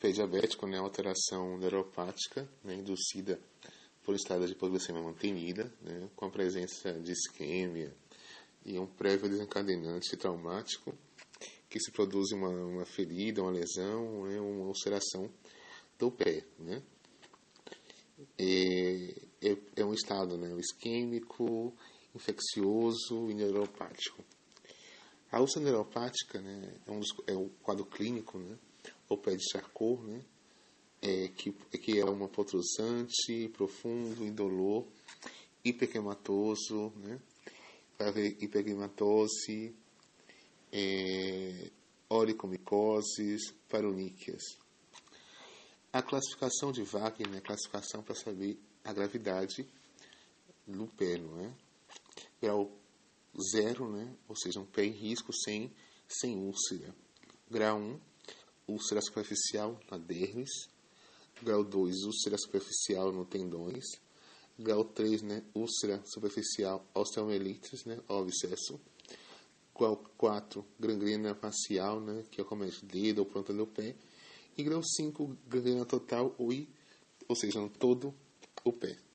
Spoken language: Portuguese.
pé diabético, né, alteração neuropática, né, induzida por estado de hipoglicemia mantenida, né, com a presença de isquemia e um prévio desencadeante traumático, que se produz uma ferida, uma lesão, né, uma ulceração do pé, né. É um estado, né, isquêmico, infeccioso e neuropático. A úlcera neuropática, né, é um quadro clínico, né, ou pé de Charcot, né, que é uma protrusante, profundo, indolor, hiperquematoso, né, vai haver hiperquematose, oricomicoses, paroníquias. A classificação de Wagner é a classificação para saber a gravidade no pé, não é? Grau 0, né? Ou seja, um pé em risco sem úlcera. Grau 1, úlcera superficial na dermis. Grau 2, úlcera superficial no tendões. Grau 3, né? Úlcera superficial osteomielites, né? Ou abscesso. Grau 4, gangrena facial, né? Que acomete o dedo ou planta do pé. E grau 5, gangrena total, ou seja, todo o pé.